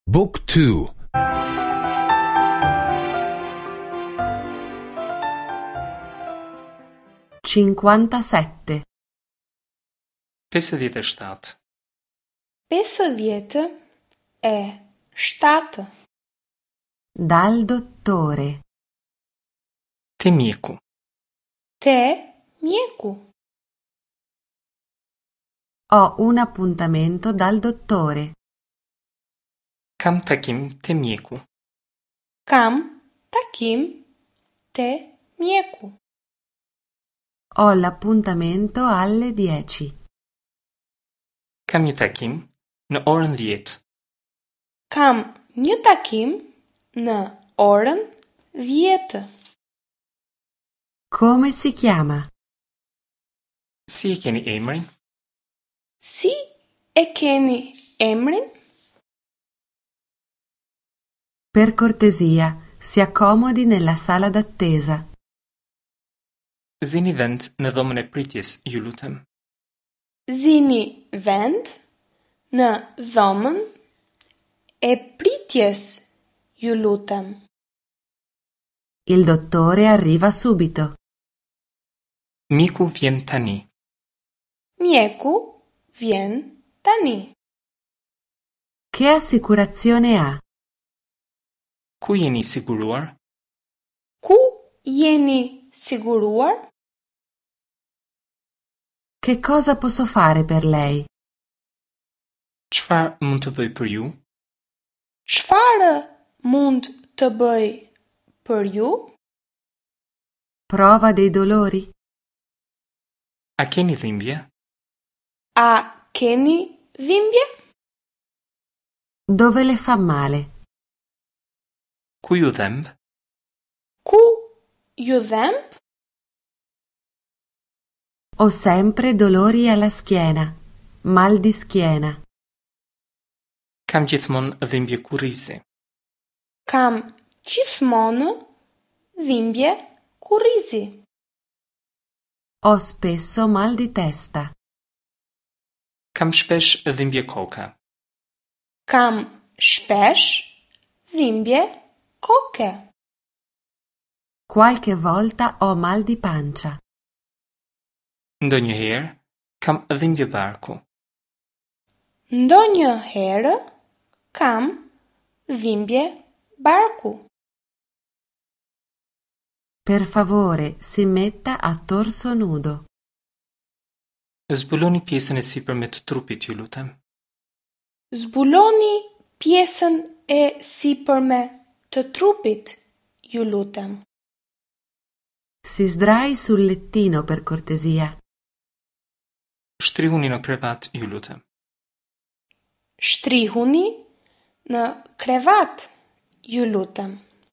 Book 2. 57. 57. 50 e 7. Dal dottore. Te mjeku. Te mjeku. Ho un appuntamento dal dottore. Kam takim te mjeku. Kam takim te mjeku. Ho l'appuntamento alle 10. Kam një takim në orën 10. Kam një takim në orën 10. Come si chiama? Si e keni emrin? Si e keni emrin? Per cortesia, si accomodi nella sala d'attesa. Zini vend në dhomën e pritjes, ju lutem. Zini vend në dhomën e pritjes, ju lutem. Il dottore arriva subito. Miku vjen tani. Mjeku vjen tani. Che assicurazione ha? Ku jeni siguruar? Ku jeni siguruar? Che cosa posso fare per lei? Çfarë mund të bëj për ju? Çfarë mund të bëj për ju? Prova dei dolori? A keni dhimbje? A keni dhimbje? Dove le fa male? Ku ju dhemb? Ku ju dhemb? Ho sempre dolori alla schiena, mal di schiena. Kam gjithmonë dhimbje kurrizi. Kam gjithmonë dhimbje kurrizi. Ho spesso mal di testa. Kam shpesh dhimbje koka. Kam shpesh dhimbje koke. Qualche volta ho mal di pancia. Ndonjëherë kam dhimbje barku. Ndonjëherë kam dhimbje barku. Per favore, si metta a torso nudo. Zbuloni pjesën e sipërme të trupit, ju lutem. Zbuloni pjesën e sipërme të trupit, ju lutem. Si sdrai sul lettino per cortesia. Shtrihuni në krevat, ju lutem. Shtrihuni në krevat, ju lutem.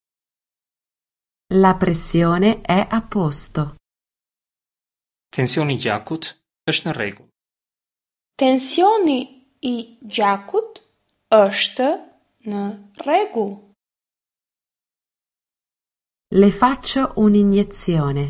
La pressione è a posto. Tensioni i gjakut është në rregull. Tensioni i gjakut është në rregull. Le faccio un'iniezione.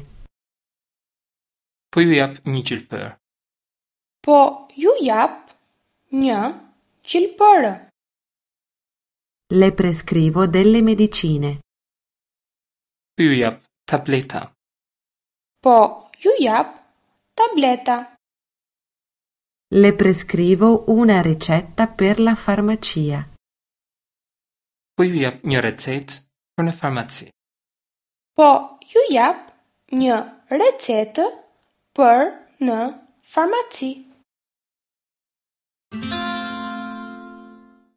Po ju jap një gjilpër. Po ju jap një gjilpërë. Le prescrivo delle medicine. Po ju jap tableta. Po ju jap tableta. Le prescrivo una ricetta per la farmacia. Po ju jap një recetë për në farmaci. Po ju jap një recetë për në farmaci.